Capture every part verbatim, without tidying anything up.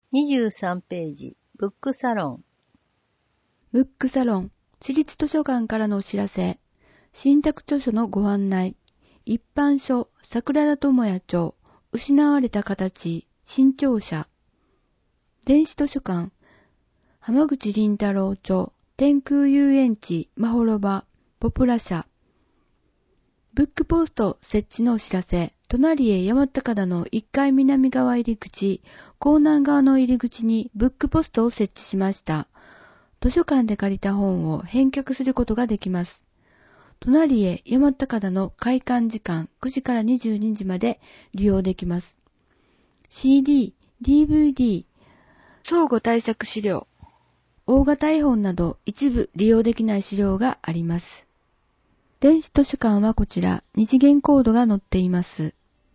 にじゅうさんページ、ブックサロン。 ブックサロン、私立図書館からのお知らせ。新宅著書のご案内。一般書、桜田智也著、失われた形、新潮社。電子図書館、浜口倫太郎著、天空遊園地、まほろば、ポプラ社。ブックポスト設置のお知らせ。隣へ山高田のいっかい南側入り口、港南側の入り口にブックポストを設置しました。図書館で借りた本を返却することができます。隣へ山高田の開館時間くじからにじゅうにじまで利用できます。シーディー、ディーブイディー、相互対策資料、大型絵本など一部利用できない資料があります。電子図書館はこちら、二次元コードが載っています。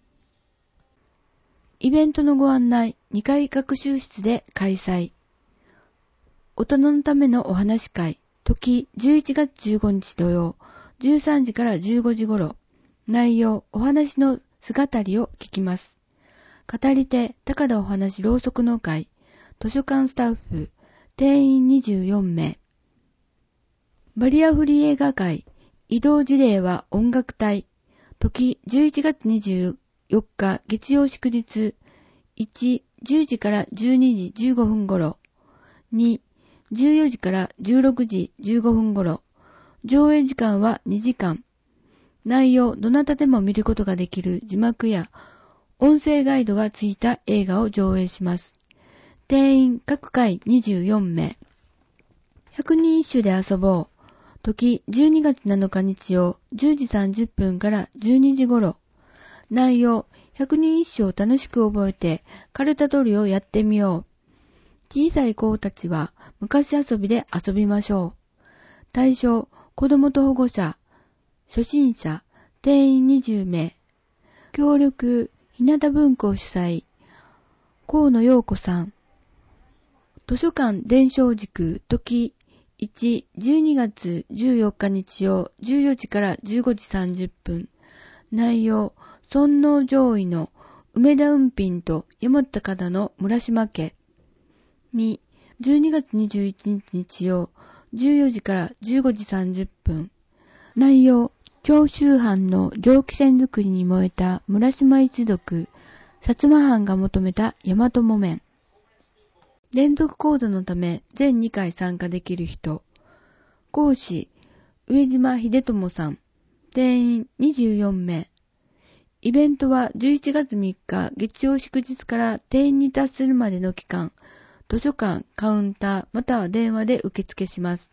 イベントのご案内、にかい学習室で開催。大人のためのお話会、時じゅういちがつじゅうごにち土曜、じゅうさんじからじゅうごじ頃。内容、お話の姿りを聞きます。語り手、高田お話ろうそくの会、図書館スタッフ、定員にじゅうよんめい。バリアフリー映画会、移動事例は音楽隊、時じゅういちがつにじゅうよっか月曜祝日、いち、じゅうじからじゅうにじじゅうごふん頃、に、じゅうよじからじゅうろくじじゅうごふん頃、上映時間はにじかん。内容、どなたでも見ることができる字幕や音声ガイドがついた映画を上映します。定員各回にじゅうよんめい。ひゃくにん一首で遊ぼう。時じゅうにがつなのか日曜、じゅうじさんじゅっぷんからじゅうにじ頃。内容、ひゃくにん一首を楽しく覚えて、カルタ取りをやってみよう。小さい子たちは昔遊びで遊びましょう。対象、子供と保護者、初心者、定員にじゅうめい。協力、日向文庫主催、河野陽子さん。図書館伝承軸、時いち、じゅうにがつじゅうよっか日曜、じゅうよじからじゅうごじさんじゅっぷん。内容、尊王攘夷の梅田雲賓と山高田の村島家。に、じゅうにがつにじゅういちにち日曜、じゅうよじからじゅうごじさんじゅっぷん。内容、長州藩の蒸気船作りに燃えた村島一族、薩摩藩が求めた大和木綿。連続講座のため全にかい参加できる人。講師、上島秀友さん。定員にじゅうよんめい。イベントはじゅういちがつみっか月曜祝日から定員に達するまでの期間、図書館、カウンター、または電話で受付します。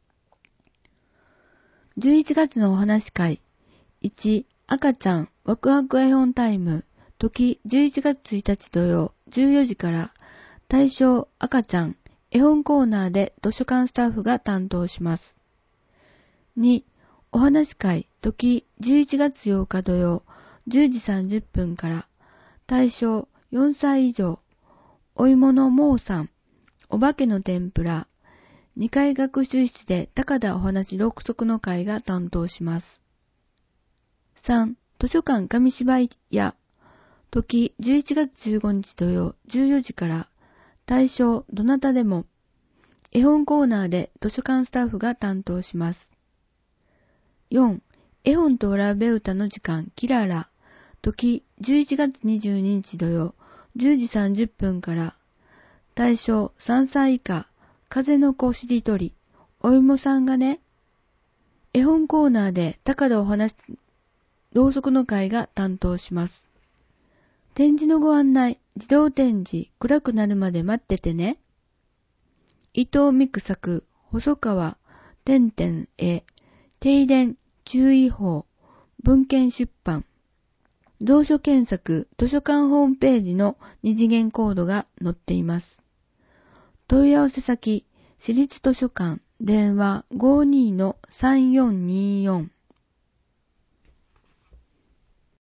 じゅういちがつのお話会。いち、赤ちゃん、ワクワク絵本タイム。時じゅういちがつついたち土曜、じゅうよじから。対象、赤ちゃん、絵本コーナーで図書館スタッフが担当します。に、お話会。時じゅういちがつようか土曜、じゅうじさんじゅっぷんから。対象、よんさい以上。お芋のもうさん、お化けの天ぷら。にかい学習室で高田お話ろくそくの会が担当します。さん、図書館紙芝居屋。時じゅういちがつじゅうごにち土曜、じゅうよじから。対象、どなたでも。絵本コーナーで図書館スタッフが担当します。よん、絵本と裏べ歌の時間、キララ。時じゅういちがつにじゅうににち土曜、じゅうじさんじゅっぷんから。対象、さんさい以下。風の子しりとり。お芋さんがね。絵本コーナーで高田お話、ろうそくの会が担当します。展示のご案内、自動展示、暗くなるまで待っててね。伊藤美久作、細川、点々絵、停電、注意報、文献出版。蔵書検索、図書館ホームページの二次元コードが載っています。問い合わせ先、私立図書館、電話 ごーにーのさんよんにーよん。